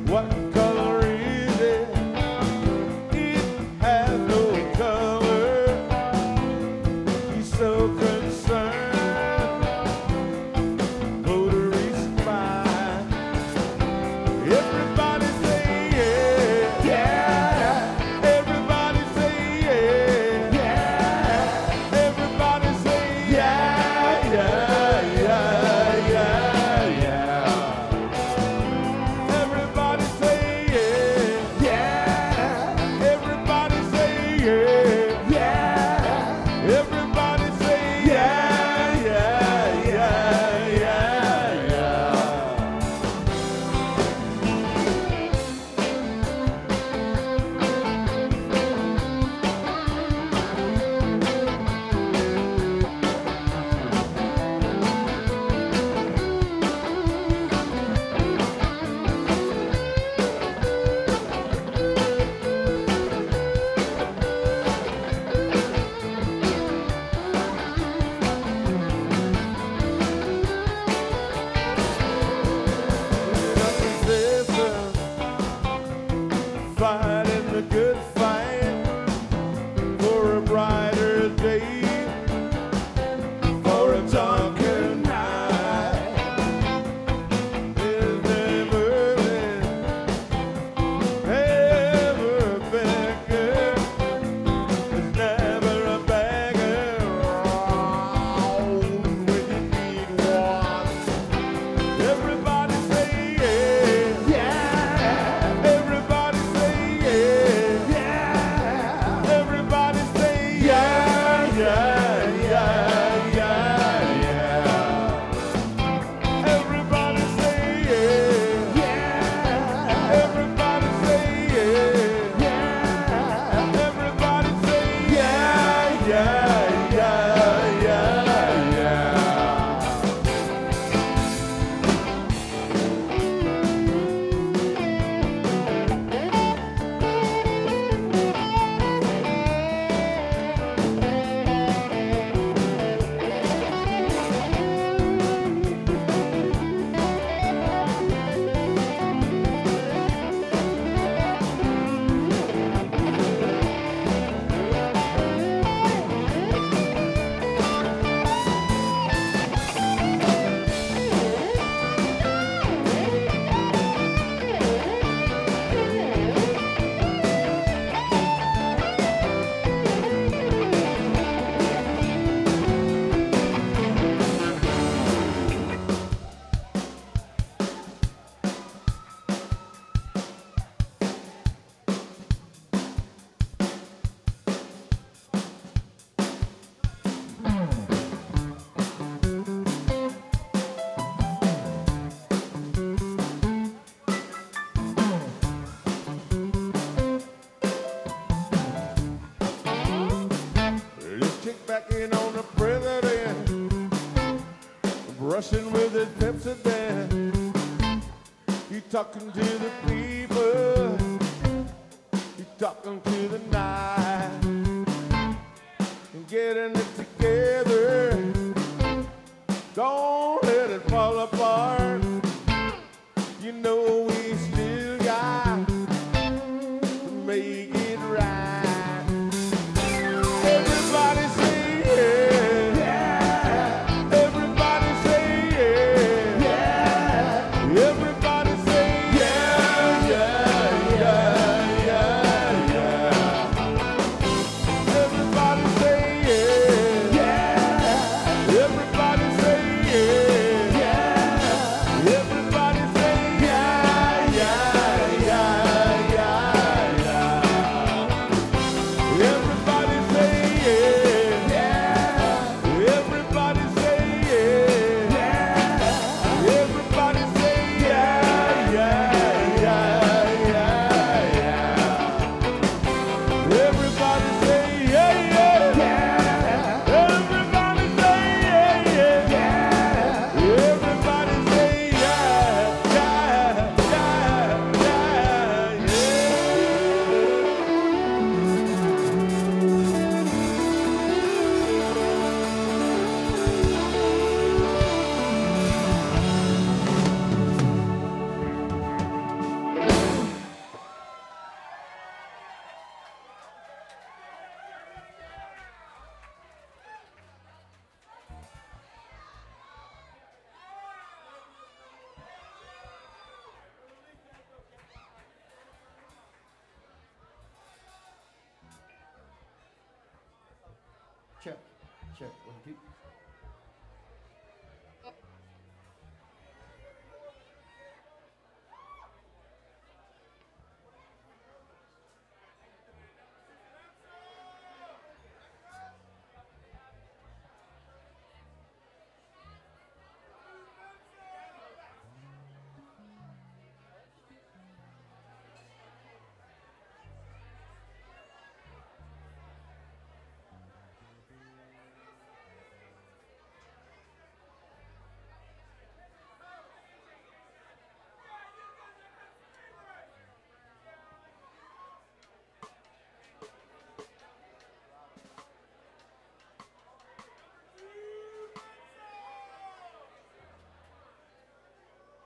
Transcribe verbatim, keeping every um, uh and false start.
What color is it? It has no color. He's so concerned. Motor is fine. Everybody say yeah, yeah. Everybody say yeah, yeah. Everybody say yeah, yeah, yeah, yeah, yeah. Everybody say yeah, yeah. Everybody say yeah, yeah. Everybody say yeah, yeah, yeah, yeah, yeah. Fighting the good fight for a brighter day, for a darker night. There's never been, never a beggar. There's never a beggar around when you need one. Everybody say yeah, yeah. Everybody say yeah, yeah. Everybody say yeah, yeah, yeah, yeah, yeah. Everybody say yeah, yeah. Everybody say yeah, yeah. Everybody say yeah, yeah, yeah, yeah, yeah. Let's kick back in on the president, brushing with his Pepsodent. He talking to the people, he talking to the night, and getting it together. Don't let it fall apart. You know we still got to make it right. Everybody say yeah, yeah. Everybody say yeah, yeah. Everybody say yeah, Check one, two.